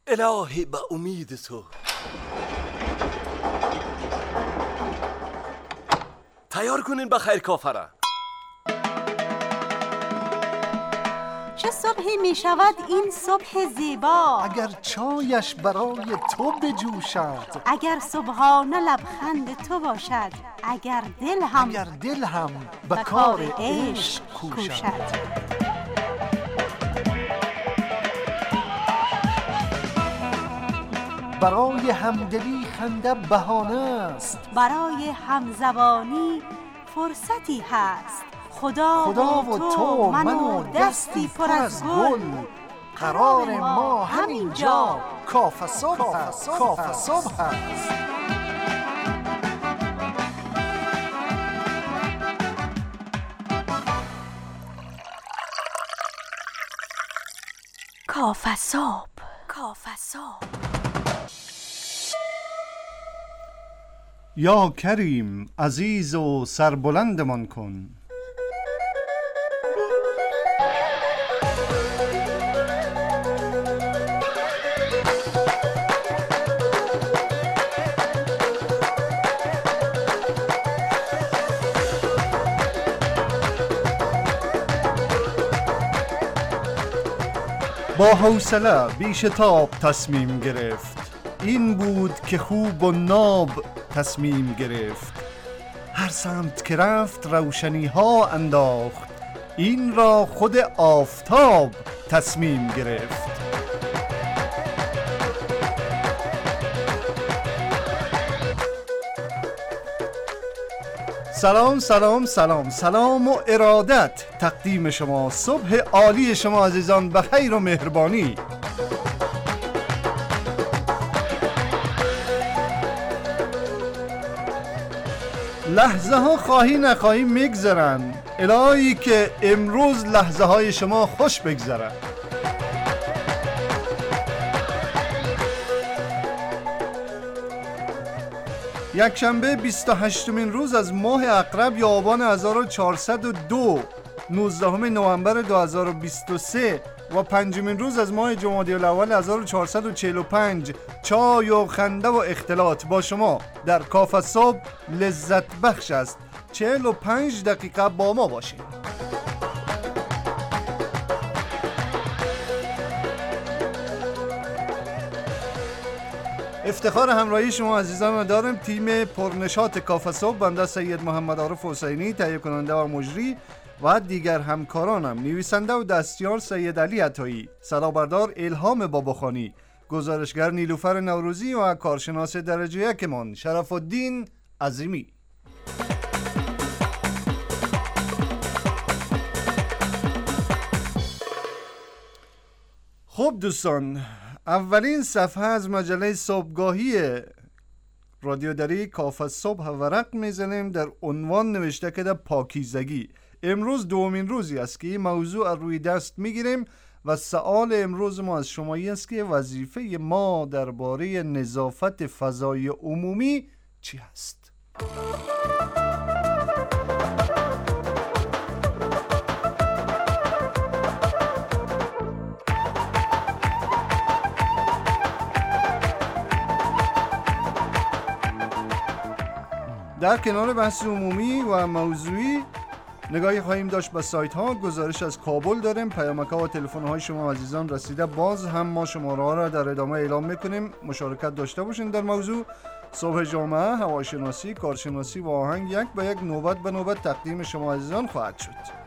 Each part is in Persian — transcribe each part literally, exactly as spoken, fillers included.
الهی به امید تو. تیار کنین بخیر کافره. چه صبحی می شود این صبح زیبا، اگر چایش برای تو بجوشد، اگر صبحانه لبخند تو باشد، اگر دل هم اگر دل هم به کار عشق کوشد. برای همدلی خنده بهانه است، برای همزبانی فرصتی هست. خدا, خدا و تو من و دستی پر از گل، قرار ما همین جا کافه صبح هست. کافه صبح هست. کافه صبح. کافه صبح. یا کریم عزیز و سربلندمان کن، با حوصله بیش تاب تصمیم گرفت. این بود که خوب و ناب تصمیم گرفت. هر سمت که رفت روشنی ها انداخت. این را خود آفتاب تصمیم گرفت. سلام سلام سلام سلام و ارادت تقدیم شما. صبح عالی شما عزیزان به خیر و مهربانی. لحظه ها خواهی نخواهی میگذرن. الهی که امروز لحظه های شما خوش بگذرن. یک شنبه بیست و هشتمین روز از ماه عقرب یا آبان هزار و چهارصد و دو، نوزدهم نوامبر دو هزار و بیست و سه و پنجمین روز از ماه جمادی الاول هزار و چهارصد و چهل و پنج. چای و خنده و اختلاط با شما در کافه صبح لذت بخش است. چهل و پنج دقیقه با ما باشید. افتخار همراهی شما عزیزان را دارم. تیم پرنشاط کافه صبح، بنده سید محمد عارف حسینی تهیه کننده و مجری و دیگر همکارانم، نویسنده و دستیار سید علی عطایی، صدابردار الهام باباخانی، گزارشگر نیلوفر نوروزی و کارشناس درجه یکمان شرف الدین عظیمی. خب دوستان، اولین صفحه از مجله صبحگاهی رادیو دری کافه صبح ورق میزنیم. در عنوان نوشته که در پاکیزگی. امروز دومین روزی است که این موضوع روی دست میگیریم و سوال امروز ما از شمایی است که وظیفه ما درباره نظافت فضای عمومی چی است؟ در کنار بحث عمومی و موضوعی نگاهی خواهیم داشت به سایت ها. گزارش از کابل داریم. پیامک ها و تلفن های شما عزیزان رسیده. باز هم ما شماره ها را در ادامه اعلام میکنیم. مشارکت داشته باشین در موضوع. صبح جامعه، هواشناسی، کارشناسی و آهنگ یک به یک نوبت به نوبت تقدیم شما عزیزان خواهد شد.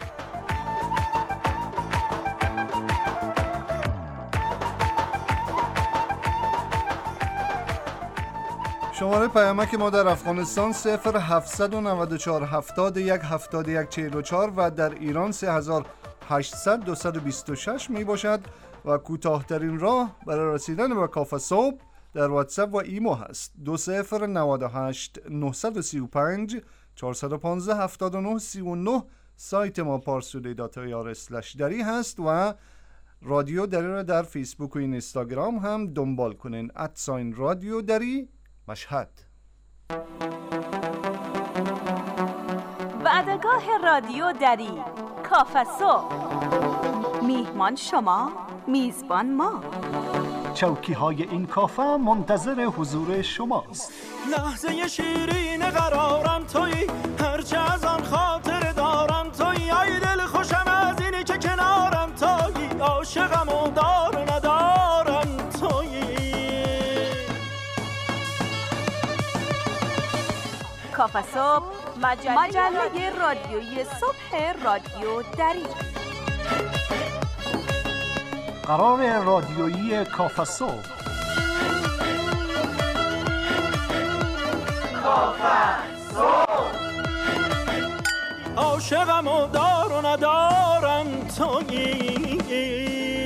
شماره پیامک ما در افغانستان صفر هفتصد و نود و چهار هفتاد و یک هفتاد و یک چهل و چهار و در ایران سه هزار و هشتصد دویست و بیست و شش می باشد و کوتاه‌ترین راه برای رسیدن به کافه صبح در واتساپ و ایمو هست. دو صفر نود و هشت نهصد و سی و پنج چهارصد و پانزده هفتاد و نه سی و نه. سایت ما پارسولی دات آی آر اسلش دری هست و رادیو دری را در فیسبوک و اینستاگرام هم دنبال کنین. ادساین رادیو دری مشهد. وعدگاه رادیو دری کافه صبح. میهمان شما، میزبان ما. چوکی های این کافه منتظر حضور شماست. لحظه شیرین قرارم تویی، هرچه از آن خاطر دارم تویی. ای دل خوشم از اینی که کنارم تویی، عاشقم و دار و ندارم تویی. کافه صبح، مجله, مجله رادیویی صبح رادیو دری. قرار رادیویی کافه صبح. کافه صبح. عاشقم و دار و ندارم تویی.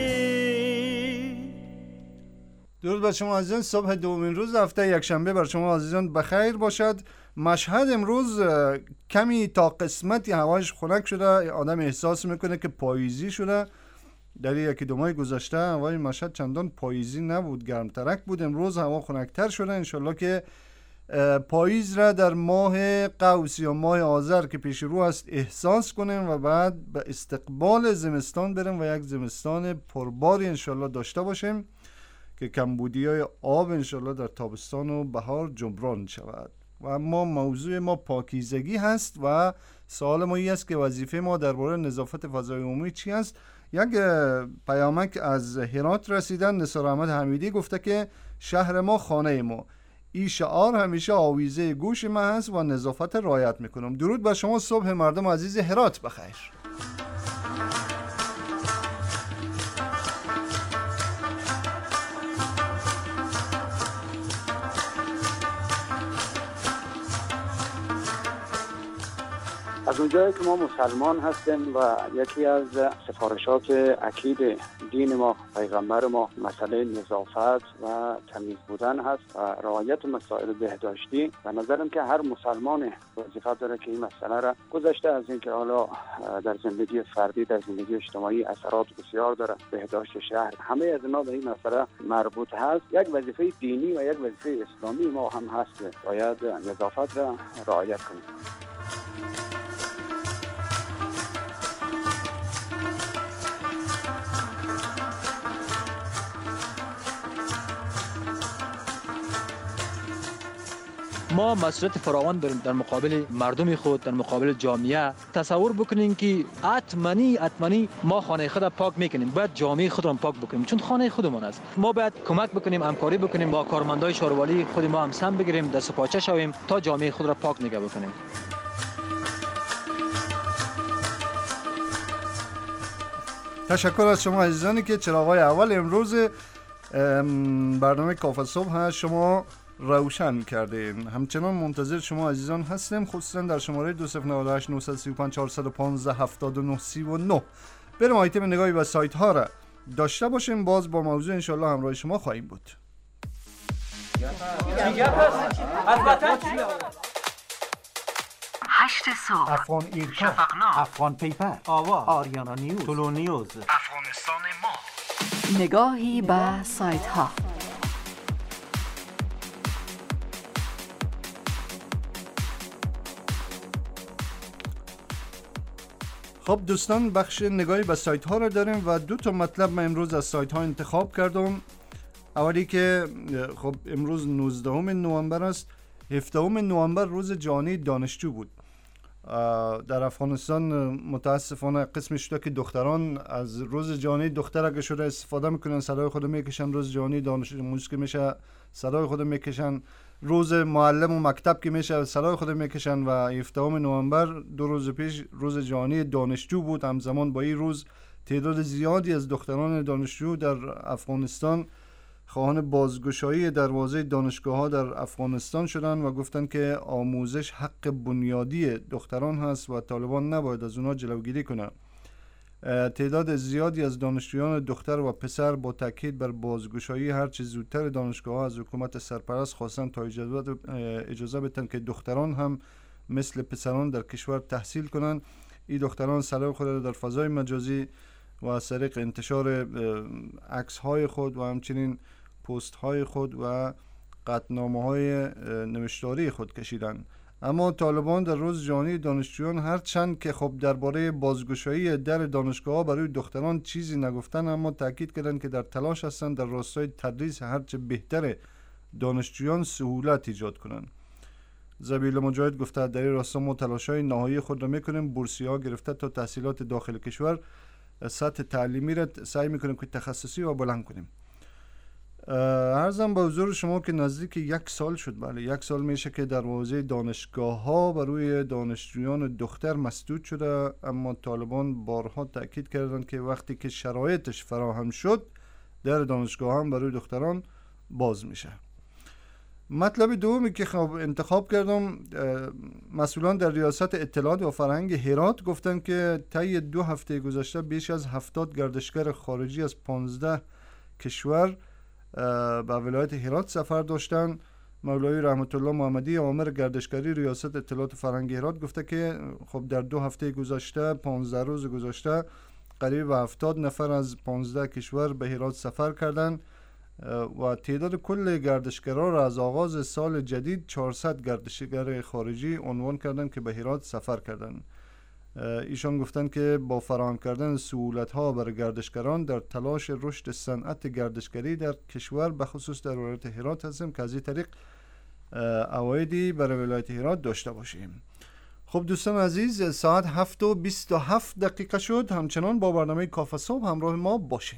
درود بر شما عزیزان. صبح دومین روز هفته یکشنبه بر شما عزیزان بخیر باشد. مشهد امروز کمی تا قسمتی هواش خنک شده، آدم احساس میکنه که پاییزی شده. در یکی دو ماه گذشته هوای مشهد چندان پاییزی نبود، گرمترک بود. امروز هوا خنکتر شده. انشالله که پاییز را در ماه قوس یا ماه آذر که پیش رو است احساس کنیم و بعد به استقبال زمستان بریم و یک زمستان پرباری انشالله داشته باشیم که کمبودی های آب انشالله در تابستان و بهار جبران شود. و اما موضوع ما پاکیزگی هست و سوال ما این است که وظیفه ما درباره نظافت فضای عمومی چی است؟ یک پیامک از هرات رسیدن. نثار احمد حمیدی گفته که شهر ما خانه ما، این شعار همیشه آویزه گوش ما هست و نظافت رعایت میکنم. درود بر شما. صبح مردم عزیز هرات بخیر. از اونجایی که ما مسلمان هستیم و یکی از سفارشات اکید دین ما، پیغمبر ما، مسئله نظافت و تمیز بودن هست و رعایت مسائل بهداشتی، و نظرم که هر مسلمان وظیفه داره که این مسئله را گذشته از اینکه حالا در زندگی فردی، در زندگی اجتماعی اثرات بسیار داره، بهداشت شهر، همه از اینا به این مسئله مربوط هست. یک وظیفه دینی و یک وظیفه اسلامی ما هم هست، باید نظافت را رعایت کنیم. ما مسئولیت فراوان داریم در مقابل مردم خود، در مقابل جامعه. تصور بکنین که حتماً حتماً ما خانه خود را پاک میکنیم، باید جامعه خود را پاک بکنیم، چون خانه خودمون است. ما باید کمک بکنیم، همکاری بکنیم با کارمندای شاروالی خود ما هم سم بگیریم، دست و پاچه شویم تا جامعه خود را پاک نگه بکنیم. تشکر از شما عزیزانی که چراغای اول امروز برنامه کافه صبح هست شما روشن کردیم. همچنان منتظر شما عزیزان هستیم، خصوصا در شماره دو صفر نه هشت نه سه پنج چهار یک پنج هفت نه سه نه. بریم آیتم نگاهی و سایت ها را داشته باشیم. باز با موضوع انشالله همراه شما خواهیم بود. هشت صبح، افغان ایرکا، شفقنامه، افغان پیپر، آواز، آریانا نیوز، طلو نیوز، افغانستان ما. نگاهی به سایت ها. خب دوستان، بخش نگاهی به سایت ها را داریم و دو تا مطلب من امروز از سایت ها انتخاب کردم. اولی که خب امروز نوزدهم نوامبر است. هفدهم نوامبر روز جهانی دانشجو بود. در افغانستان متاسفانه قسم شده که دختران از روز جهانی دختر اگه شده استفاده میکنن، صدای خود میکشن. روز جهانی دانشجو که میشه صدای خود میکشن. روز معلم و مکتب که میشه صدای خود میکشن. و هفدهم نوامبر دو روز پیش روز جهانی دانشجو بود. همزمان با این روز تعداد زیادی از دختران دانشجو در افغانستان خواهان بازگشایی دروازه دانشگاه ها در افغانستان شدن و گفتن که آموزش حق بنیادی دختران هست و طالبان نباید از اونا جلوگیری کنه. تعداد زیادی از دانشجویان دختر و پسر با تاکید بر بازگشایی هر چه زودتر دانشگاه ها از حکومت سرپرست خواستن تا اجازه اجازه بدن که دختران هم مثل پسران در کشور تحصیل کنند. این دختران صلاح خود در فضای مجازی و از طریق انتشار عکس های خود و همچنین پست های خود و قطعنامه های نوشتاری خود کشیدن. اما طالبان در روز جهانی دانشجویان هرچند که خب درباره بازگشایی در دانشگاه‌ها برای دختران چیزی نگفتن، اما تاکید کردند که در تلاش هستند در راستای تدریس هرچه بهتر دانشجویان سهولت ایجاد کنند. زبیل مجاهد گفته در این راستا ما تلاش‌های نهایی خود را میکنیم، بورسیه‌ها گرفته تا تحصیلات داخل کشور سطح تعلیمی را سعی میکنیم که تخصصی و بلند کنیم. عرضم به حضور شما که نزدیک یک سال شد، بله یک سال میشه که دروازه دانشگاه ها برای دانشجویان دختر مسدود شده، اما طالبان بارها تاکید کردند که وقتی که شرایطش فراهم شد در دانشگاه هم برای دختران باز میشه. مطلب دومی که خب انتخاب کردم، مسئولان در ریاست اطلاعات و فرهنگ هرات گفتند که طی دو هفته گذشته بیش از هفتاد گردشگر خارجی از پانزده کشور به ولایت هرات سفر داشتن. مولوی رحمت الله محمدی آمر گردشگری ریاست اطلاعات و فرهنگ هرات گفته که خب در دو هفته گذشته پانزده روز گذشته قریب هفتاد نفر از پانزده کشور به هرات سفر کردند و تعداد کل گردشگران را از آغاز سال جدید چهارصد گردشگر خارجی عنوان کردند که به هرات سفر کردند. ایشان گفتند که با فراهم کردن سهولت‌ها برای گردشگران در تلاش رشد صنعت گردشگری در کشور به خصوص در ولایت هرات هستیم که از این طریق عوایدی برای ولایت هرات داشته باشیم. خب دوستان عزیز، ساعت هفت و بیست و هفت دقیقه شد. همچنان با برنامه کافه صبح همراه ما باشین.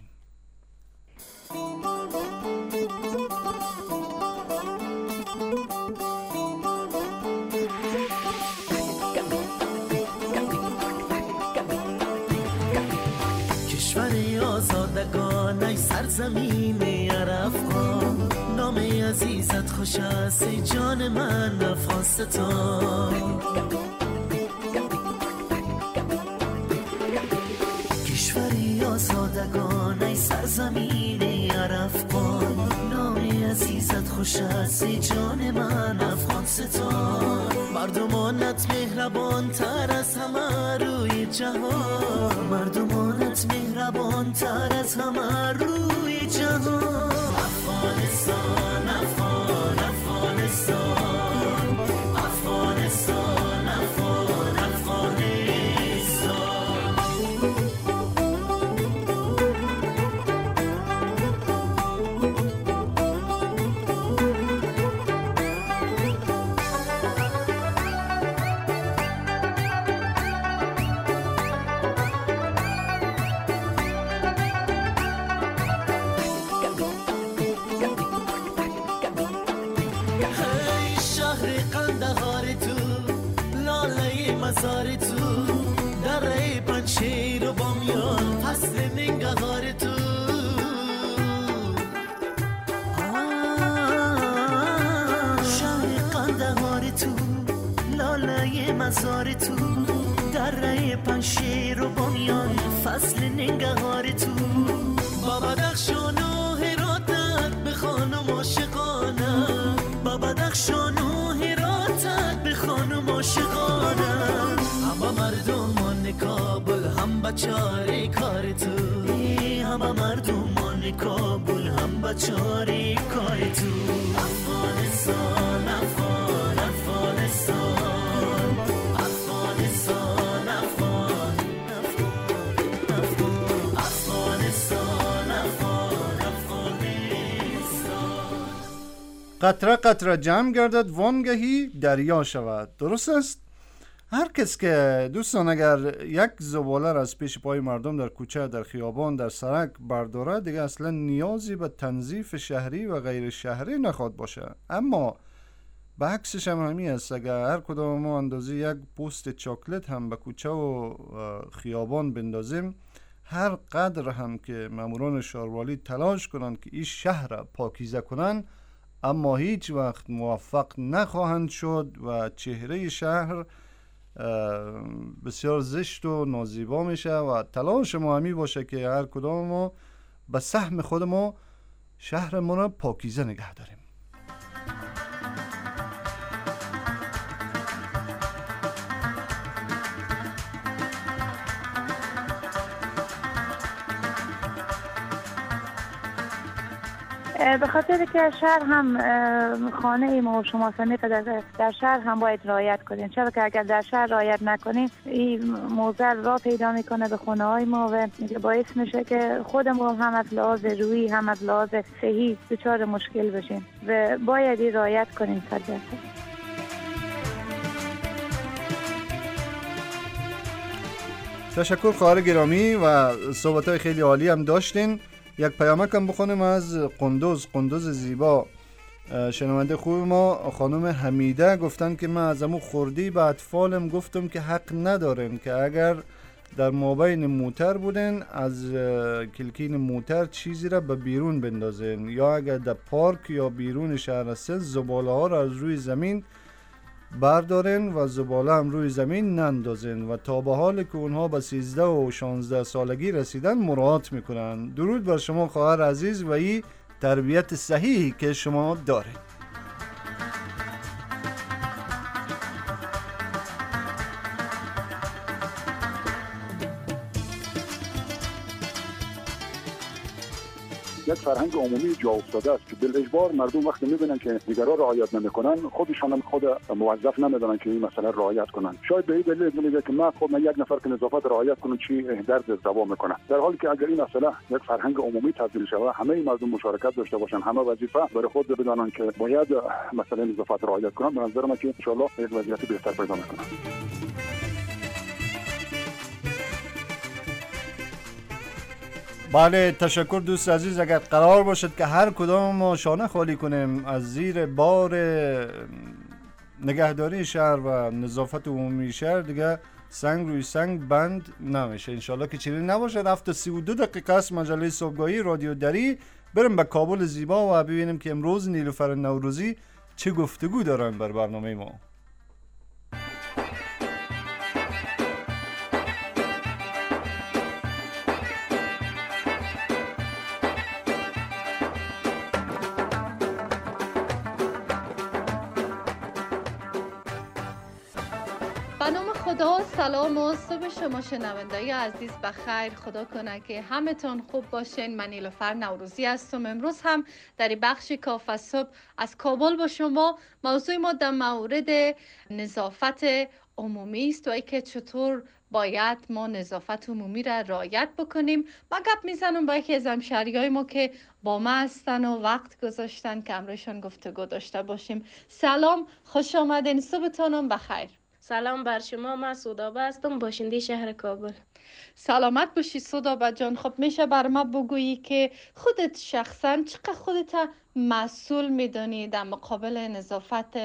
آزادگان ای سرزمین عرفان، نام عزیزت خوش است ای جان من افغانستان. کشوری آزادگان ای سرزمین عرفان، نام عزیزت خوش است ای جان من افغانستان. مردمانت مهربان تر از همه روی جهان، مردمانت مهربان تر از همه روی جهان. افغانستان افغان افغانستان افغانستان افغان افغانستان. مزار تو در پنشیر و بامیان، فصل ننگهار تو. شهر قندهار تو، لاله مزار تو در پنشیر و بامیان، فصل ننگهار تو. با بدخشان و هراتت بخوانم عاشقانه، با بدخشان و هراتت بخوانم عاشقانه. مردمان کابل هم بچاره کار تو، همه مردمان کابل هم بچاره کار تو. افغانستان افغان افغانستان افغانستان افغان افغانستان افغان افغانستان. قطره قطره جمع گردد وانگهی دریا شود. درست است؟ هر کس که دوستان اگر یک زباله را از پیش پای مردم در کوچه، در خیابان، در سرک برداره، دیگه اصلا نیازی به تنظیف شهری و غیر شهری نخواد باشه. اما به عکسش هم همی است، اگر هر کدام ما اندازه یک پوست چاکلت هم به کوچه و خیابان بندازیم، هر قدر هم که ماموران شهروالی تلاش کنند که این شهر را پاکیزه کنند، اما هیچ وقت موفق نخواهند شد و چهره شهر بسیار زشت و نازیبا میشه و تلاش ما همی باشه که هر کدام ما به سهم خود ما شهر ما را پاکیزه نگه داریم. به خاطر که شهر هم خانه ما و شما سمیت در, در شهر هم باید رعایت کنیم، چرا که اگر در شهر رعایت نکنیم این موزل را پیدا میکنه به خونه های ما و باعث میشه که خودمون هم از لحاظ روحی هم از لحاظ صحی دچار مشکل بشیم و باید این رعایت کنیم. صد درصد. تشکر خواهر گرامی و صحبت‌های خیلی عالی هم داشتین. یک پیامک هم بخونیم از قندوز قندوز زیبا. شنونده خوب ما خانم حمیده گفتن که من از امو خوردی به اطفالم گفتم که حق ندارن که اگر در مابین موتر بودن از کلکین موتر چیزی را به بیرون بندازن یا اگر در پارک یا بیرون شهر هست زباله ها را از روی زمین بردارن و زباله هم روی زمین نندازن و تا به حال که اونها به سیزده و شانزده سالگی رسیدن مراعات میکنن. درود بر شما خواهر عزیز و این تربیت صحیحی که شما دارید. یک فرهنگ عمومی جا افتاده است که بالاجبار مردم وقتی میبینن که دیگرها رعایت نمیکنن خودشان هم خود موظف نمیدونن که این مسئله رعایت کنن. شاید به این دلیل میگه که ما خود من یک نفر که نظافت رعایت کنه چی درد دوا میکنه، در حالی که اگر این مسئله یک فرهنگ عمومی تبدیل شود همه مردم مشارکت داشته باشن، همه وظیفه برای خود بدانن که باید مسئله نظافت رعایت کنن، به نظر من که ان شاء الله یک وضعیت بهتر پیدا میکنه. بله تشکر دوست عزیز. اگر قرار باشد که هر کدام ما شانه خالی کنیم از زیر بار نگهداری شهر و نظافت عمومی شهر دیگه سنگ روی سنگ بند نمیشه. انشالله که چنین نباشه. رفت سی و دو دقیقه است مجله صبحگاهی رادیو دری. بریم به کابل زیبا و ببینیم که امروز نیلوفر نوروزی چه گفتگو دارن بر برنامه ما. خدا سلام و صبح شما شنوندای عزیز بخیر. خدا کنه که همه تون خوب باشین. من نیلوفر نوروزی هستم. امروز هم در بخش کافه صبح از کابل با شما. موضوع ما در مورد نظافت عمومی است و ای که چطور باید ما نظافت عمومی را رعایت بکنیم. ما گپ میزنم با یکی از همشهریای ما که با ما هستن و وقت گذاشتن که امروزشان گفتگو داشته باشیم. سلام، خوش آمدین، صبحتونم بخیر. سلام بر شما، من سودابه هستم، باشنده شهر کابل. سلامت باشی سودابه جان. خب میشه بر ما بگویی که خودت شخصا چقدر خودت مسئول میدونی در مقابل نظافت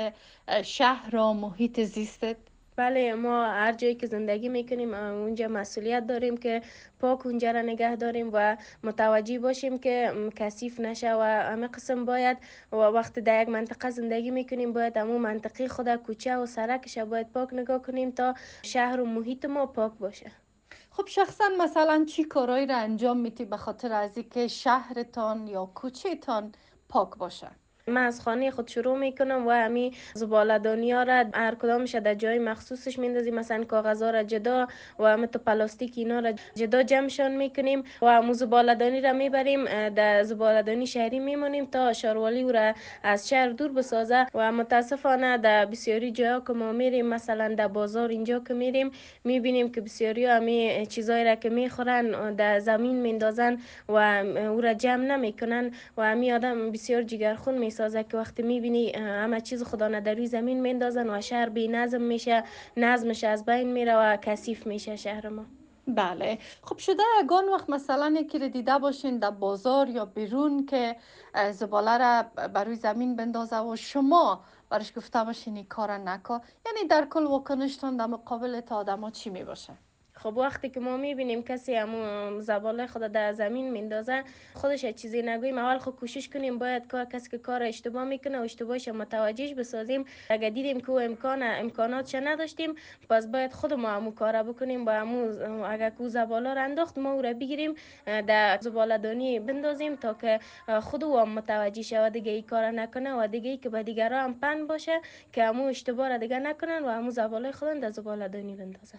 شهر و محیط زیستت؟ بله، ما هر جایی که زندگی میکنیم اونجا مسئولیت داریم که پاک اونجا را نگه داریم و متوجه باشیم که کثیف نشه و همه قسم باید و وقتی در یک منطقه زندگی میکنیم باید همون منطقه خود کوچه و سرکش باید پاک نگاه کنیم تا شهر و محیط ما پاک باشه. خب شخصا مثلا چی کارایی را انجام میدی به خاطر از اینکه شهرتان یا کوچه‌تان پاک باشه؟ من از خانه خود شروع میکنم و همین زباله‌دانی ها را هر کدامش در جای مخصوصش میندازیم، مثلا کاغذ ها را جدا و همه تو پلاستیک اینا را جدا جمعشان میکنیم و همون زباله‌دانی را میبریم در زباله‌دانی شهری میمونیم تا شاروالی او را از شهر دور بسازه. و متاسفانه در بسیاری جاها که ما میریم، مثلا در بازار اینجا که میریم میبینیم که بسیاری همین چیزایی را که میخورن در زمین میندازن و او را جمع نمیکنن و همین آدم بسیار جگرخون می سازه که وقتی میبینی همه چیز خدا نداری زمین میندازن و شهر بی نظم میشه، نظمش از بین میره و کثیف میشه شهر ما. بله. خب شده اگان وقت مثلا یکی رو دیده باشین در بازار یا بیرون که زباله را بروی زمین بندازه و شما برش گفته باشین این کار نکن، یعنی در کل واکنشتون در مقابل تا آدم ها چی می باشه؟ خب وقتی که ما میبینیم کسی همون زباله خود در زمین میندازه خودش چیزی نگویم، اول خود کوشش کنیم باید کار کسی که کار اشتباه میکنه و اشتباهش متوجهش بسازیم. اگر دیدیم که امکان امکاناتش نداشتیم پس باید خود ما همون کارا بکنیم، با همون اگر کو زباله را انداخت ما او را بگیریم در زباله دانی بندازیم تا که خود او هم متوجه شود دیگه این کار نکنه و دیگه ای که به دیگران هم پند باشه که همون اشتباه را دیگه نکنن و همون زباله خودن در زباله دانی بندازن.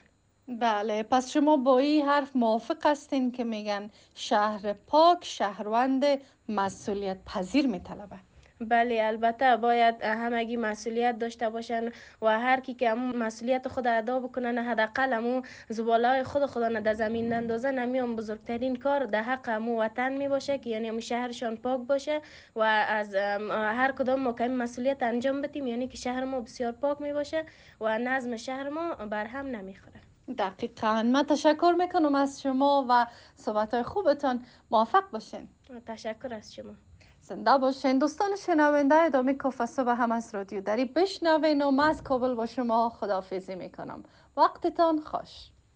بله، پس شما با این حرف موافق هستین که میگن شهر پاک شهروند مسئولیت پذیر میطلبه؟ بله، البته باید همگی مسئولیت داشته باشن و هر کی که همون مسئولیت خود ادا بکنن، حداقل همون زباله‌های خود خودن در زمین نندازن، همین بزرگترین کار در حق همون وطن می باشه که یعنی همون شهرشان پاک باشه و از هر کدام ما که مسئولیت انجام بدیم، یعنی که شهر ما بسیار پاک می باشه و نظم شهر ما بر هم نمیخوره. دقیقاً. من تشکر میکنم از شما و صحبت‌های خوبتان. موفق باشین. تشکر از شما. زنده باشین. دوستان شنونده ادامه کافه صبح هم از رادیو دری بشنوین و من از کابل با شما خداحافظی میکنم. وقتتان خوش.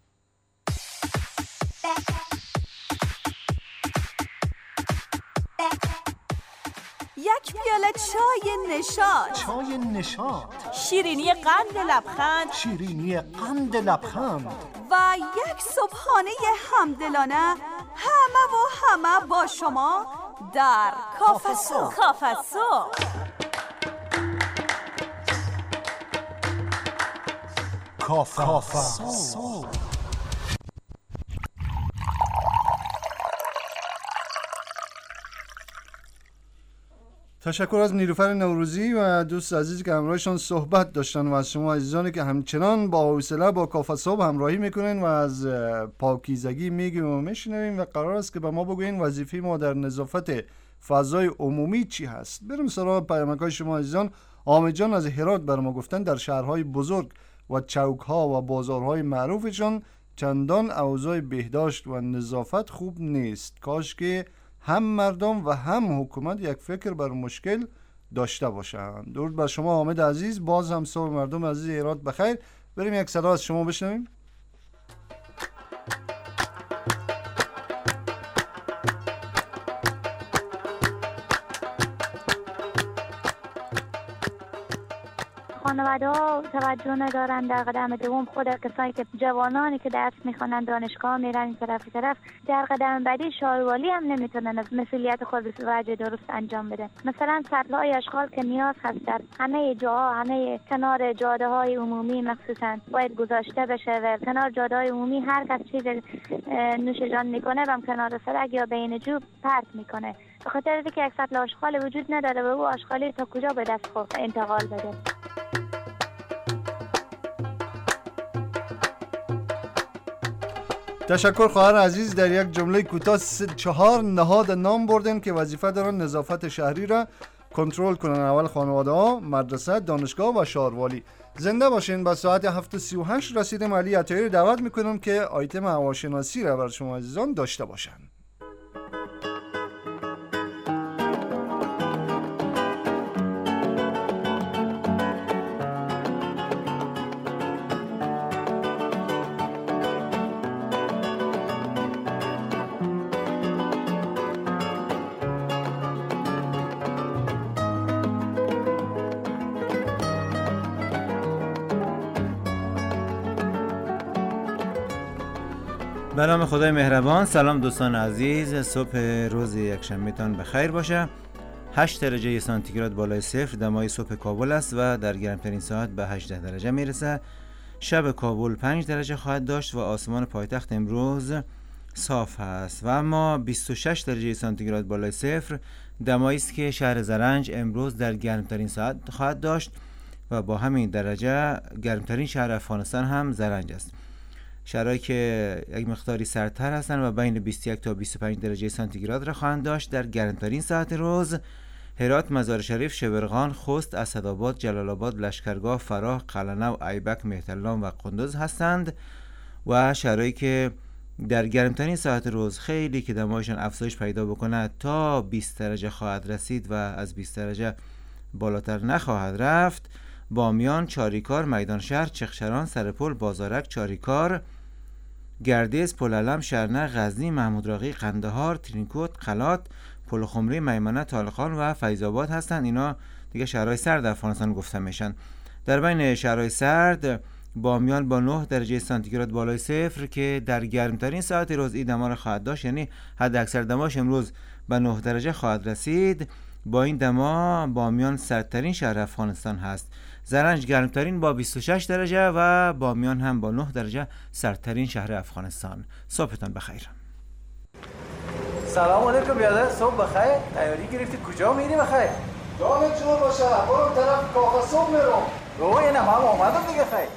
یک پیاله چای نشاط. چای نشاط. شیرینی قند لبخند. شیرینی قند لبخند. و یک صبحانه همدلانه، همه و همه با شما در کافه صبح. کافه صبح. کافه صبح. تشکر از نیلوفر نوروزی و دوست عزیزی که همراهشان صحبت داشتن و از شما عزیزانی که همچنان با حوصله با کافه صبح همراهی میکنین و از پاکیزگی میگیم و میشنویم و قرار است که به ما بگوین وظیفه ما در نظافت فضای عمومی چی هست. بریم سراغ پیامک‌های شما عزیزان. حامد جان از هرات بر ما گفتن در شهرهای بزرگ و چوک‌ها و بازارهای معروفشان چندان اوضاع بهداشت و نظافت خوب نیست. کاش که هم مردم و هم حکومت یک فکر بر مشکل داشته باشند. درود بر شما حامد عزیز. باز هم صبح مردم عزیز هرات بخیر. بریم یک صدا از شما بشنویم. خانواده ها توجه ندارن در قدم دوم. خود کسایی که جوانانی که درس میخوانن دانشگاه میرن این طرف طرف، در قدم بعدی شارولی هم نمیتونن از مسئولیت خود به وجه درست انجام بده. مثلا سطل‌های اشغال که نیاز هست در همه جاها، همه کنار جاده های عمومی مخصوصا باید گذاشته بشه و کنار جاده های عمومی هر کس چیز نوش جان میکنه و کنار سرک یا بین جوب پرت میکنه، به خاطر اینکه یک سطل آشغال وجود نداره و او آشغالی تا کجا به دست خود انتقال بده. تشکر خواهر عزیز. در یک جمله کوتاه چهار نهاد نام بردن که وظیفه دارن نظافت شهری را کنترل کنن. اول خانواده ها، مدرسه، دانشگاه و شهروالی. زنده باشین. با ساعت هفت و سی و هشت رسیدیم. علی عطایی دعوت میکنم که آیتم هواشناسی را بر شما عزیزان داشته باشن. به نام خدای مهربان. سلام دوستان عزیز. صبح روز یکشنبه تان بخیر باشه. هشت درجه سانتیگراد بالای صفر دمای صبح کابل است و در گرمترین ساعت به هجده درجه میرسه. شب کابل پنج درجه خواهد داشت و آسمان پایتخت امروز صاف است و اما بیست و شش درجه سانتیگراد بالای صفر دمایی است که شهر زرنج امروز در گرمترین ساعت خواهد داشت و با همین درجه گرمترین شهر افغانستان هم زرنج است. شهرهایی که یک مقداری سردتر هستند و بین بیست و یک تا بیست و پنج درجه سانتیگراد را خواهند داشت در گرمترین ساعت روز. هرات، مزار شریف، شبرغان، خوست، اسدآباد، جلال آباد، لشکرگاه، فراه، قلعه‌نو، ایبک، مهترلام و قندوز هستند و شهرهایی که در گرمترین ساعت روز خیلی که دمایشان افزایش پیدا بکنه تا بیست درجه خواهد رسید و از بیست درجه بالاتر نخواهد رفت. بامیان، چاریکار، میدان شهر، چخشران، سرپل، بازارک، چاریکار، گردیز، پلعلم، شرنه، غزنی، محمود راقی، قندهار، ترینکوت، قلات، پلخمری، میمنه، طالقان و فیض آباد هستند. اینا دیگه شهرهای سرد افغانستان گفته میشن. در بین شهرهای سرد بامیان با نه درجه سانتیگراد بالای صفر که در گرمترین ساعت روز این دما را خواهد داشت، یعنی حد اکثر دماش امروز به نه درجه خواهد رسید. با این دما بامیان سردترین شهر افغانستان هست. زرنج گرمترین با بیست و شش درجه و بامیان هم با نه درجه سردترین شهر افغانستان. صبحتان بخیر. سلام علیکم بیادر، صبح بخیر. تیاری گرفتی کجا میری بخیر؟ جانت جور باشه، برو طرف کافه صبح میرم. رو اینم هم آمدم دیگه خیر.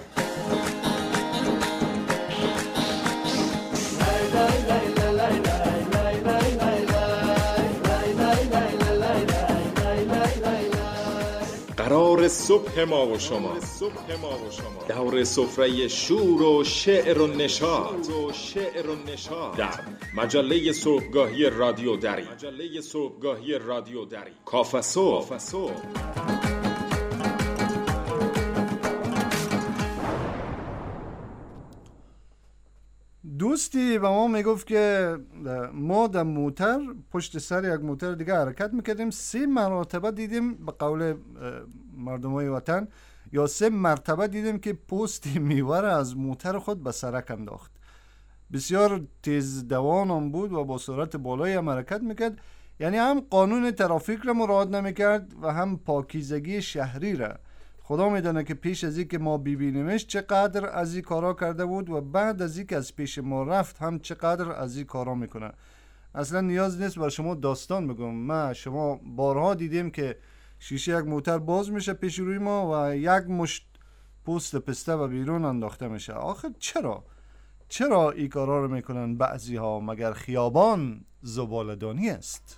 قرار صبح ما و شما دور سفره شور و شعر و نشاط در مجله صبحگاهی رادیو دری کافه صبح. دوستی به ما میگفت که ما در موتر پشت سر یک موتر دیگه حرکت میکردیم، سه مرتبه دیدیم به قول مردمای وطن یا سه مرتبه دیدیم که پوست میوه از موتر خود به سرک انداخت. بسیار تیز دوان هم بود و با سرعت بالایی هم حرکت میکرد، یعنی هم قانون ترافیک را مراعات نمیکرد و هم پاکیزگی شهری را. خدا میدونه که پیش از این که ما ببینیمش چقدر از این کارا کرده بود و بعد از این که از پیش ما رفت هم چقدر از این کارا میکنه. اصلا نیاز نیست بر شما داستان بگم، ما شما بارها دیدیم که شیشه یک موتر باز میشه پیش روی ما و یک مشت پوست پسته و بیرون انداخته میشه. آخه چرا؟ چرا این کارا رو میکنن بعضی ها؟ مگر خیابان زباله‌دانی است؟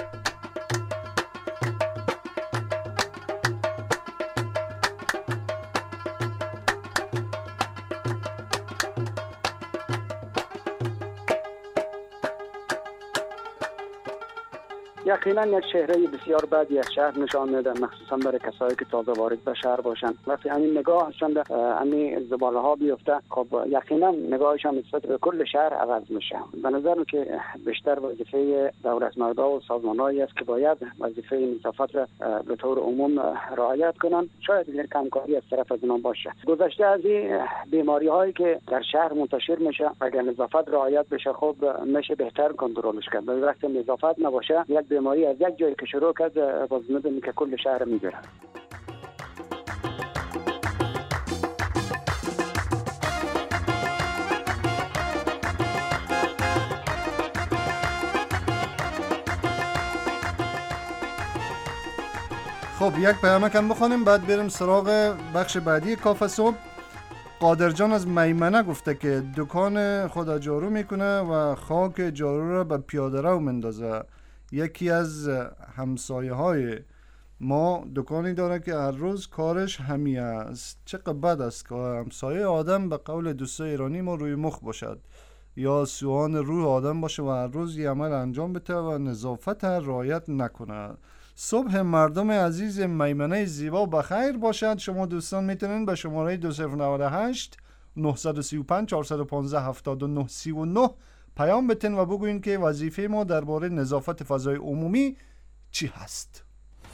یقینا یک چهره بسیار بدی از شهر نشان میده، مخصوصا برای کسایی که تازه وارد به شهر باشن. وقتی همین نگاهشان به همین زباله ها بیفته، خب یقینا نگاهشان نسبت به کل شهر عوض میشه. به نظر که بیشتر وظیفه دولتمردها و سازمانهایی است که باید وظیفه نظافت را به طور عموم رعایت کنن. شاید یک کمکاری از طرف از اونها باشه. گذشته از این بیماری هایی که در شهر منتشر میشه، اگر نظافت رعایت بشه خب میشه بهتر کنترلش کرد. ولی وقتی نظافت نباشه، یک بیماری از یک جایی که شروع کرد باز می‌بینی که کل شهر می‌بره. خب یک پیام کم بخونیم بعد بریم سراغ بخش بعدی کافه صبح. قادر جان از میمنه گفته که دکان خود جارو میکنه و خاک جارو را به پیاده رو مندازه. یکی از همسایه های ما دکانی داره که هر روز کارش همین است. چقدر بد است که همسایه آدم به قول دوستای ایرانی ما روی مخ باشد یا سوهان روح آدم باشه و هر روز یه عمل انجام بده و نظافت رعایت نکنه. صبح مردم عزیز میمنه زیبا بخیر باشد. شما دوستان میتونین به شماره دو صفر نه هشت نه سه پنج چهار یک پنج هفت نه سه نه پیام بتین و بگوین که وظیفه ما درباره نظافت فضای عمومی چی هست.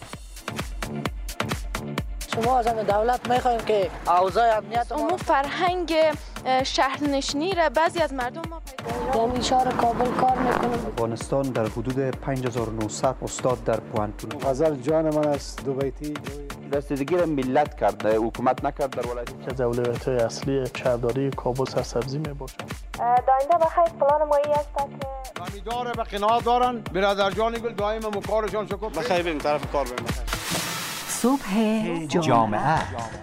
شما از دولت میخوایم که اوضاع امنیت عموم فرهنگ شهرنشینی را بعضی از مردم ما پیدا در شهر کابل کار میکنم. افغانستان در حدود پنج هزار و نهصد استاد در پوهنتون. غزل جان من است دو بیتی دستگیری را کرد، حکومت نکرد در ولایت. که از ولایت‌های اصلی شهرداری کابل سرسبزی میباشد. داینده بخیر پلان مایی است که امیدواره به قناعت دارن. برادر جان گل دائم مکارشان شکر. بخیر بریم طرف کار بریم. صبح جامعه.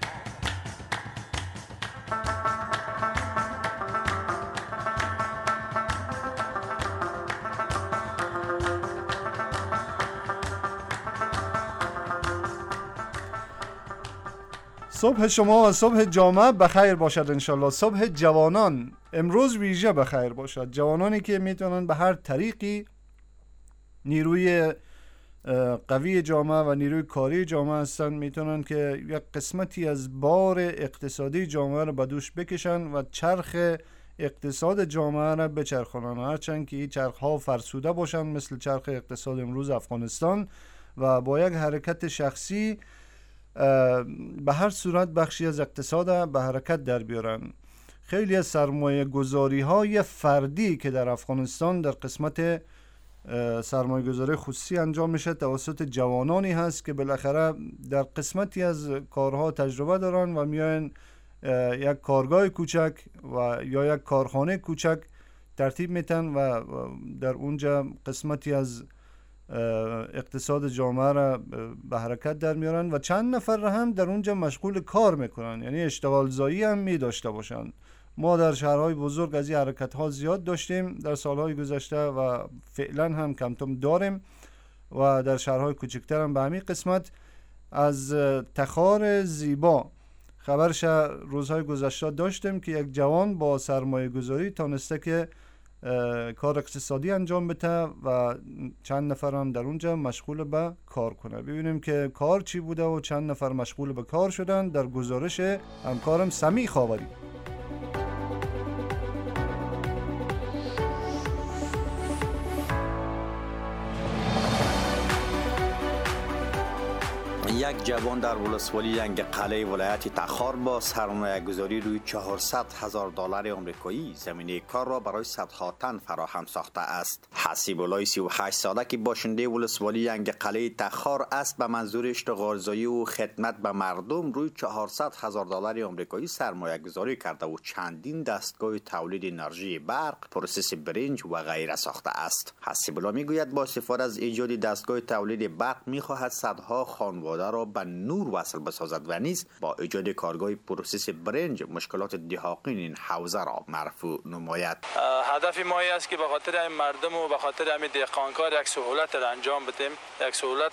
صبح شما و صبح جامعه بخیر باشد انشالله. صبح جوانان امروز ویژه بخیر باشد. جوانانی که میتونن به هر طریقی نیروی قوی جامعه و نیروی کاری جامعه هستن، میتونن که یک قسمتی از بار اقتصادی جامعه رو به دوش بکشن و چرخ اقتصاد جامعه رو بچرخونن، هرچند که این چرخ ها فرسوده باشن مثل چرخ اقتصاد امروز افغانستان و با یک حرکت شخصی به هر صورت بخشی از اقتصاد به حرکت در بیارن. خیلی از سرمایه گذاری های فردی که در افغانستان در قسمت سرمایه گذاری خصوصی انجام میشه توسط جوانانی هست که بالاخره در قسمتی از کارها تجربه دارن و میاین یک کارگاه کوچک و یا یک کارخانه کوچک ترتیب میتن و در اونجا قسمتی از اقتصاد جامعه را به حرکت در میارن و چند نفر را هم در اونجا مشغول کار میکنن، یعنی اشتغال زایی هم می داشته باشن. ما در شهرهای بزرگ از این حرکت ها زیاد داشتیم در سالهای گذشته و فعلا هم کمتم داریم و در شهرهای کوچکتر هم به همین قسمت. از تخار زیبا خبرش روزهای گذشته داشتیم که یک جوان با سرمایه گذاری تانسته که کار اقتصادی انجام بده و چند نفر هم در اونجا مشغول به کار کنه. ببینیم که کار چی بوده و چند نفر مشغول به کار شدن در گزارش همکارم سمیع خاوری. یک جوان در ولسوالی ینگ قلعه ولایت تخار با سرمایه گذاری روی چهارصد هزار دلار آمریکایی زمینه کار را برای صدها تن فراهم ساخته است. حسیب الله سی و هشت ساله که باشنده ولسوالی ینگ قلعه تخار است به منظور اشتغال زایی و خدمت به مردم روی چهارصد هزار دلار آمریکایی سرمایه گذاری کرده و چندین دستگاه تولید انرژی برق، پروسس برنج و غیره ساخته است. حسیب الله میگوید با استفاده از ایجاد دستگاه تولید برق میخواهد صدها خانواده را به نور وصل بسازد و نیز با ایجاد کارگاه پروسس برنج مشکلات دهاقین این حوزه را مرفوع نماید. هدف ما است که به خاطر این مردم و به خاطر همین دهقانکار یک سهولت را انجام بدیم، یک سهولت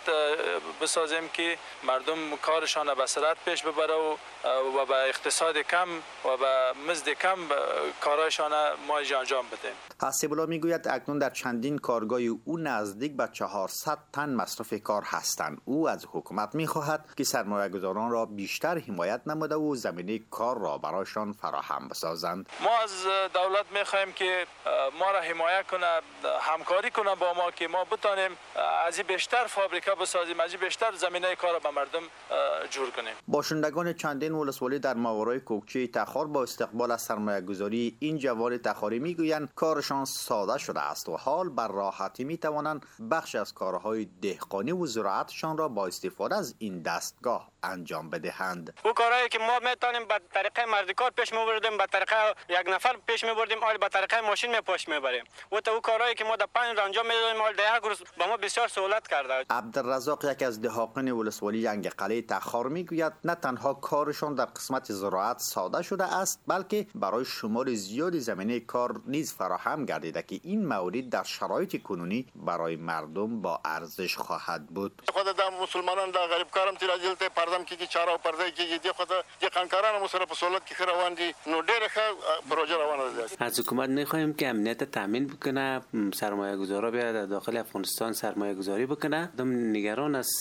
بسازیم که مردم کارشان به سرعت پیش ببره و و به اقتصاد کم و به مزد کم کارایشان ما انجام بدیم. حسیب الله میگوید اکنون در چندین کارگاه او نزدیک به چهارصد تن مصرف کار هستند. او از حکومت میخواهد که سرمایه‌گذاران را بیشتر حمایت نموده و زمینه کار را برایشان فراهم بسازند. ما از دولت میخواهیم که ما را حمایت کنه، همکاری کنه با ما که ما بتانیم از این بیشتر فابریکه بسازیم، از این بیشتر زمینه کار را به مردم جور کنیم. باشندگان چندین ولسوالی در ماورای کوکچه تخار با استقبال از سرمایه‌گذاری این جوان تخاری میگویند کارشان ساده شده است و حال بر راحتی میتوانند بخش از کارهای دهقانی و زراعتشان را با استفاده از این دستگاه انجام بدهند. او کارهایی که ما میتونیم به طریقه مردکار پیش میبردیم، به طریقه یک نفر پیش میبردیم، آل به طریقه ماشین میپاش میبریم. و تا او کارهایی که ما در پنج روز انجام میدادیم، آل در یک روز به ما بسیار سهولت کرده. عبدالرزاق یک از دهقان ولسوالی ینگ قلعه تخار میگوید نه تنها کارشان در قسمت زراعت ساده شده است، بلکه برای شمار زیادی زمینه کار نیز فراهم گردیده که این مورد در شرایط کنونی برای مردم با ارزش خواهد بود. خود در مسلمانان در غریب کارم تیر اجلته پردم کی کی چاره و پرده کی دی خود دی قنکاران مسره په سہولت کې روان دي نو ډېر ښه پروژه روانه ده. از حکومت می‌خوایم که امنیت تامین بکنه، سرمایه گذارا بیا در داخل افغانستان سرمایه گذاری بکنه. دم نگران از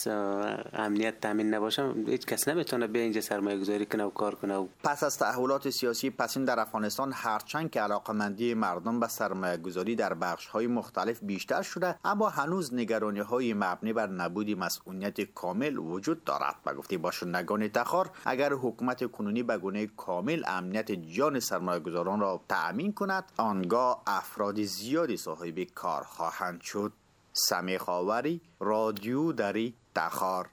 امنیت تامین نباشه هیچ کس نمیتونه بیا اینجا سرمایه گذاری کنه و کار کنه. پس از تحولات سیاسی پسین در افغانستان هرچند که علاقمندی مردم به سرمایه گذاری در بخش‌های مختلف بیشتر شده، اما هنوز نگرانی‌های مبنی بر نبود مسئولیت کامل وجود دارد. به گفته باشندگان تخار اگر حکومت کنونی به گونه کامل امنیت جان سرمایه‌گذاران را تأمین کند، آنگاه افراد زیادی صاحب کار خواهند شد. سمیع خاوری، رادیو دری، تخار.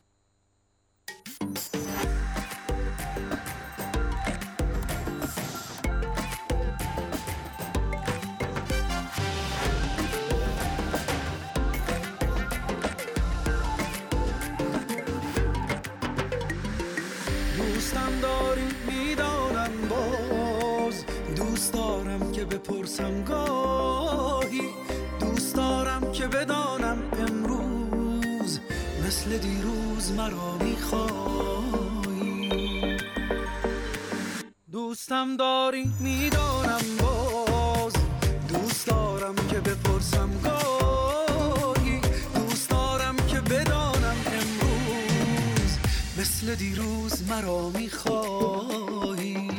دوستم داری میدانم باز، دوست دارم که بپرسم گاهی، دوست دارم که بدانم امروز مثل دیروز مرا میخوایی. دوستم داری میدانم باز، دوست دارم که بپرسم گاهی، دوست دارم که بدانم امروز مثل دیروز مرا میخوایی.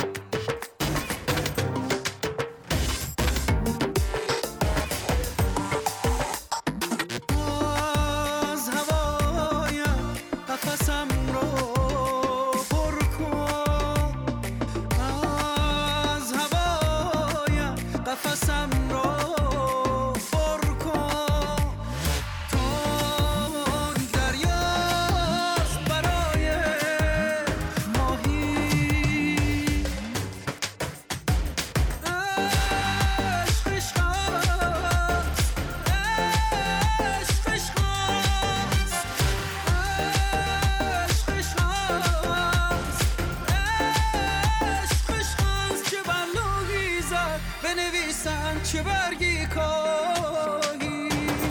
از هوایم قفسم را پر کن، از هوایم قفسم را پر کن، کاهی.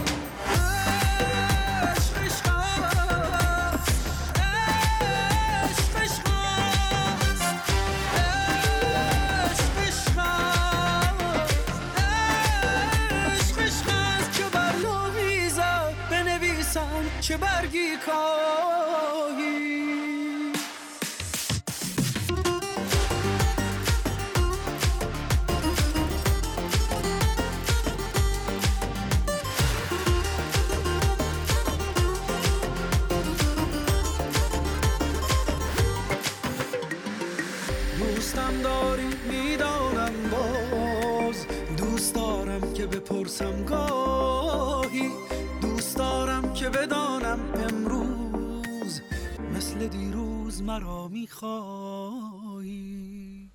عشق عشق عشق عشق عشق عشق عشق عشق که بر لویزم بنویسم چه برگی کاهی. دوستم داری میدانم باز، دوست دارم که بپرسم گاهی، دوست دارم که بدانم امروز مثل دیروز مرا میخواهی.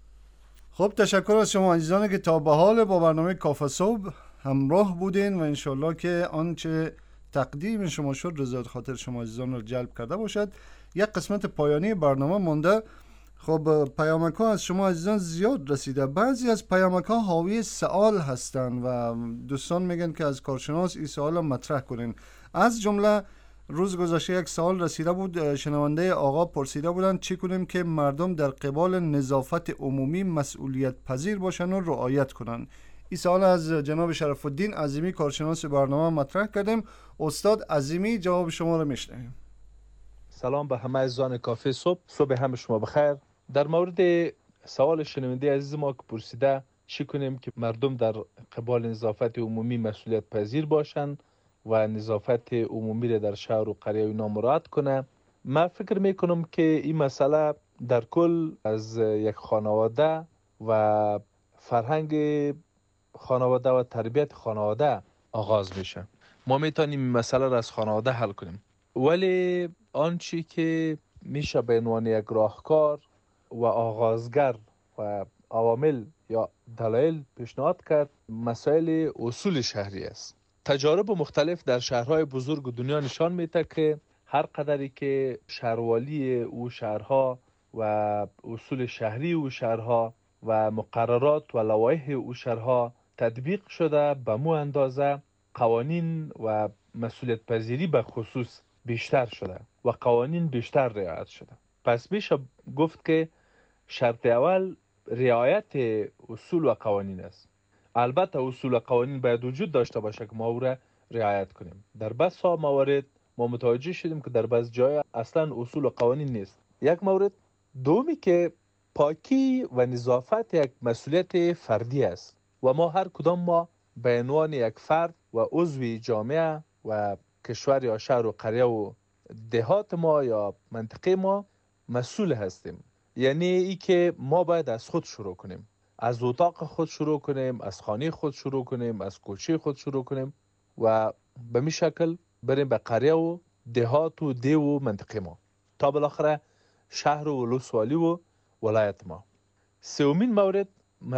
خب تشکر از شما عزیزانی که تا به حال با برنامه کافه صبح همراه بودین و انشالله که آنچه تقدیم شما شد رضایت خاطر شما عزیزان رو جلب کرده باشد. یک قسمت پایانی برنامه مونده. خب پیامک ها از شما عزیزان زیاد رسیده. بعضی از پیامک ها حاوی سوال هستند و دوستان میگن که از کارشناس این سوال مطرح کنین. از جمله روز گذشته یک سوال رسیده بود، شنونده آقا پرسیده بودند چی کنیم که مردم در قبال نظافت عمومی مسئولیت پذیر باشن و رعایت کنن. این سوال از جناب شرف الدین عظیمی کارشناس برنامه مطرح کردیم. استاد عظیمی جواب شما رو میشنویم. سلام به همه عزیزان کافه صبح، صبح همه شما بخیر. در مورد سوال شنونده عزیز ما که پرسیده چی کنیم که مردم در قبال نظافت عمومی مسئولیت پذیر باشند و نظافت عمومی را در شهر و قریه و اینا مراعات کنه، من فکر میکنم که این مسئله در کل از یک خانواده و فرهنگ خانواده و تربیت خانواده آغاز میشه. ما میتونیم این مسئله را از خانواده حل کنیم، ولی آنچه که میشه به عنوان یک راهکار و آغازگر و عوامل یا دلایل پیشنهاد کرد مسائل اصول شهری است. تجارب مختلف در شهرهای بزرگ دنیا نشان میده که هر قدری که شهروالی او شهرها و اصول شهری او شهرها و مقررات و لوایح او شهرها تطبیق شده، به مو اندازه قوانین و مسئولیت پذیری به خصوص بیشتر شده و قوانین بیشتر رعایت شده. پس میشه گفت که شرط اول رعایت اصول و قوانین است. البته اصول و قوانین باید وجود داشته باشه که ما او را رعایت کنیم. در بسا موارد ما متوجه شدیم که در بعض جای اصلا اصول و قوانین نیست. یک مورد دومی که پاکی و نظافت یک مسئولیت فردی است و ما هر کدام ما به عنوان یک فرد و عضو جامعه و کشور یا شهر و قریه و دهات ما یا منطقه ما مسئول هستیم. یعنی ای که ما باید از خود شروع کنیم، از اتاق خود شروع کنیم، از خانه خود شروع کنیم، از کوچه خود شروع کنیم و به می شکل بریم به قریه و دهات و ده و منطقه ما تا بالاخره شهر و ولسوالی و ولایت ما. سومین مورد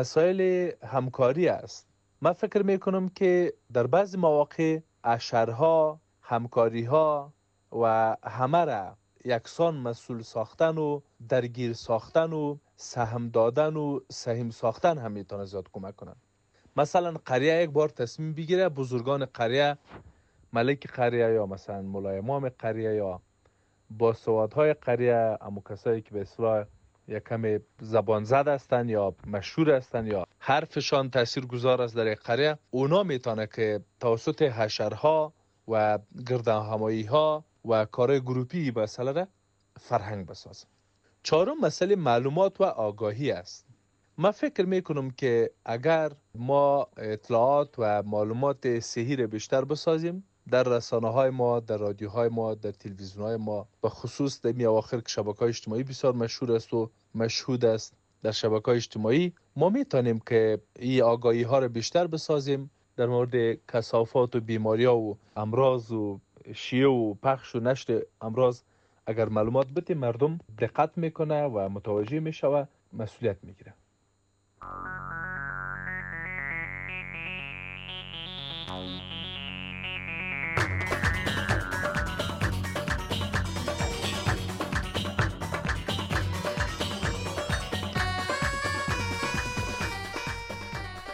مسائل همکاری است. من فکر می کنم که در بعضی مواقع شهرها همکاری ها و همه را یکسان مسئول ساختن و درگیر ساختن و سهم دادن و سهم ساختن هم میتونه زیاد کمک کنن. مثلا قریه یک بار تصمیم بگیره، بزرگان قریه، ملک قریه یا مثلا مولای امام قریه یا باسوادهای قریه، اما کسایی که به اصطلاح یک کمی زبان زد هستن یا مشهور هستن یا حرفشان تأثیر گذار است در قریه، اونا میتونه که توسط حشرها و گردن همایی ها و کارهای گروپی مسئله را فرهنگ بسازه. چهارم مسئله معلومات و آگاهی است. من فکر میکنم که اگر ما اطلاعات و معلومات صحیح را بیشتر بسازیم در رسانه های ما، در رادیوهای ما، در تلویزیون های ما، به خصوص در می اواخر که شبکه های اجتماعی بسیار مشهور است و مشهود است، در شبکه های اجتماعی ما میتونیم که این آگاهی ها را بیشتر بسازیم در مورد کثافات و بیماری ها و امراض و شیوع و پخش و نشر امراض. اگر معلومات بده مردم دقت میکنه و متوجه میشه و مسئولیت میگیره.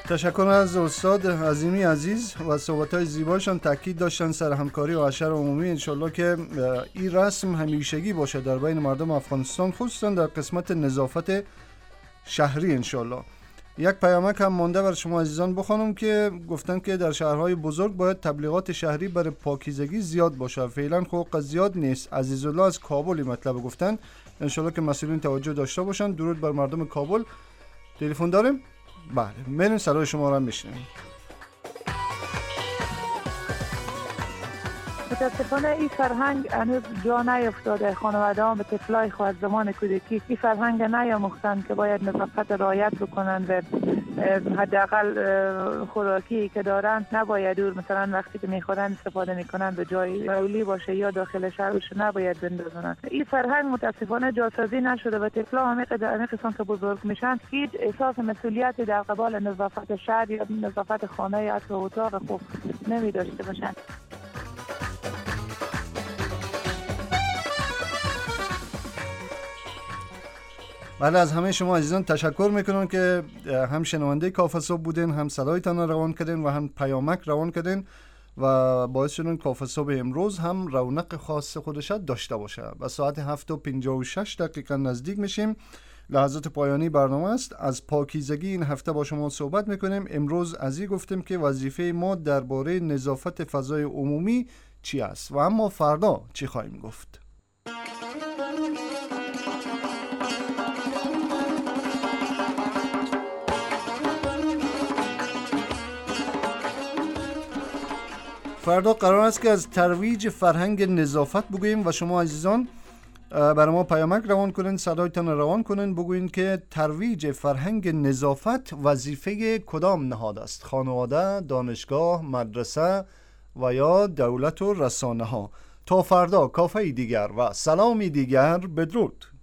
تشکر از استاد عظیمی عزیز و صحبت‌های زیباشان. تاکید داشتن سر همکاری و حشر عمومی. انشالله که این رسم همیشگی باشه در بین مردم افغانستان، خصوصا در قسمت نظافت شهری انشالله. یک پیامک هم مانده بر شما عزیزان بخوانم که گفتن که در شهرهای بزرگ باید تبلیغات شهری برای پاکیزگی زیاد باشه. فعلا خب زیاد نیست. عزیزالله از کابل مطلب گفتن. انشالله که مسئولین توجه داشته باشن. درود بر مردم کابل. تلفن داریم؟ بله، میریم صدای شما را میشنویم. متاسفانه این فرهنگ هنوز جا نیفتاده. خانواده‌ها به طفلای خود از زمان کودکی این فرهنگ نیاموختند که باید نظافت رعایت بکنند و حداقل خوراکی که دارند نباید دور، مثلا وقتی که میخورند استفاده میکنند به جای بولی باشه یا داخل شهرش نباید بندازند. این فرهنگ متاسفانه جاسازی نشده و طفلا همه قسم که بزرگ میشن هیچ احساس مسئولیت در قبال نظافت شهر یا نظافت خانه یا اتاق خوب نمی داشته باشند. بله، از همه شما عزیزان تشکر میکنم که هم شنونده کافه صبح بودین، هم صدایتان روان کردین و هم پیامک روان کردین و باعث شدن کافه صبح امروز هم رونق خاص خودش داشته باشه. و ساعت هفت و پنجاه و شش دقیقه نزدیک میشیم. لحظات پایانی برنامه است. از پاکیزگی این هفته با شما صحبت میکنیم. امروز از این گفتیم که وظیفه ما درباره نظافت فضای عمومی چی است و اما فردا چی خواهیم گفت. فردا قرار است که از ترویج فرهنگ نظافت بگوییم و شما عزیزان برای ما پیامک روان کنین، صدایتان روان کنین، بگوین که ترویج فرهنگ نظافت وظیفه کدام نهاد است؟ خانواده، دانشگاه، مدرسه و یا دولت و رسانه ها. تا فردا کافه دیگر و سلامی دیگر، بدرود.